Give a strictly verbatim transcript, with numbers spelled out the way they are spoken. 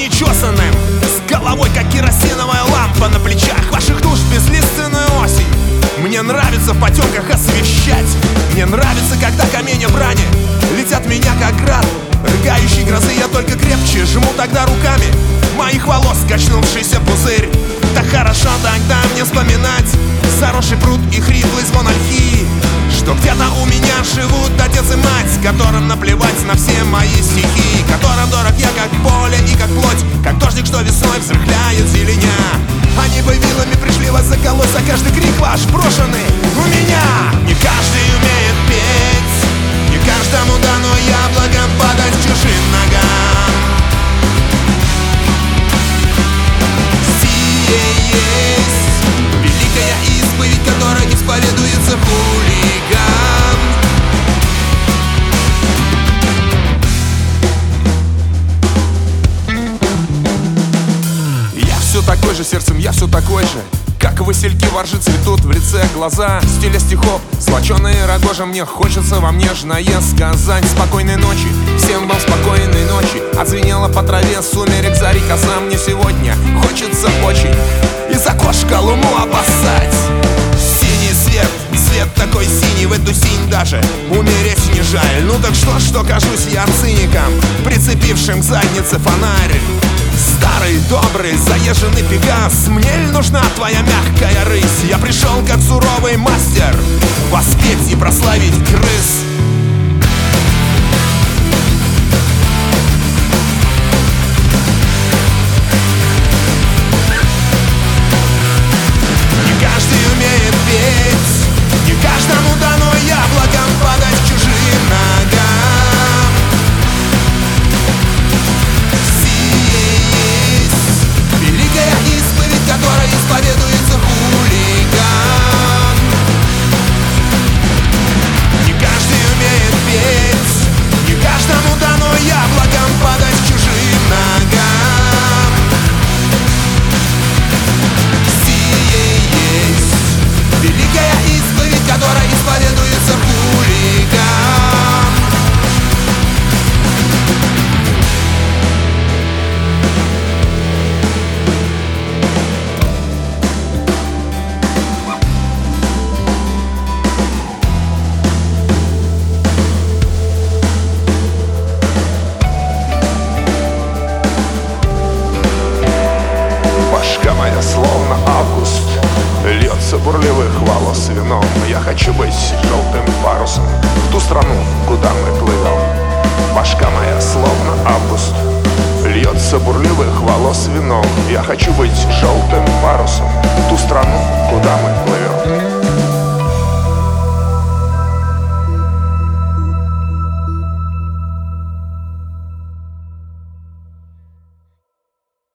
нечесанным, с головой, как керосиновая лампа на плечах ваших душ безлиственную осень. Мне нравится в потемках освещать. Мне нравится, когда камни брани летят меня, как град. Рыгающей грозы я только крепче жму тогда руками моих волос качнувшийся пузырь. Так хорошо тогда мне вспоминать заросший пруд и хриплый звон ольхи, что где-то у меня живут отец и мать, которым наплевать на все мои стихи, которым дорог я как поле и как плоть, как дождик, что весной взрыхляет зеленя. Они бы вилами пришли вас заколоть за каждый крик ваш брошенный у меня. Не каждый умеет петь, не каждому дано яблоком падать к чужим ногам. Сие есть великая исповедь, которая исповедуется хулиган. Я все такой же сердцем, я все такой же, как васильки воржи цветут в лице глаза. Стиля стихов, злоченые рогожи, мне хочется вам нежное сказать. Спокойной ночи, всем вам спокойной ночи. Отзвенела по траве сумерек зари коса. Мне сегодня хочется очень из окошка луну обоссать. Синий свет, свет такой синий, в эту синь даже умереть не жаль. Ну так что, что кажусь я циником, прицепившим к заднице фонарь. Старый, добрый, заезженный пегас, мне ли нужна твоя мягкая рысь? Я пришел как суровый мастер воспеть и прославить крыс. Не каждый умеет петь, не каждому дано яблоком падать к чужим ногам. Которая исповедуется хулиган. Не каждый умеет петь, не каждому дано яблоком падать к чужим ногам. Сие есть великая исповедь, которая исповедуется хулиган. Словно август, льется бурливых волос вином. Я хочу быть желтым парусом в ту страну, куда мы плывем. Башка моя словно август, льется бурливых волос вином. Я хочу быть желтым парусом в ту страну, куда мы плывем.